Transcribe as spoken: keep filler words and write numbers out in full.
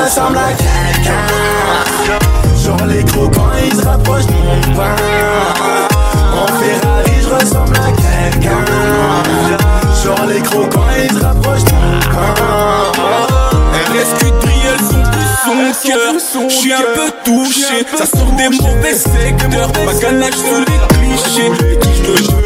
ressemble à quelqu'un. Genre les gros quand ils se rapprochent de mon pain. En Ferrari je ressemble à quelqu'un. Genre les gros quand ils se rapprochent de mon pain. Elle reste que de briller, elles sont plus son cœur. J'suis un peu touché, ça sort des mauvais secteurs. Ma ganache sous les clichés. Et qui j'te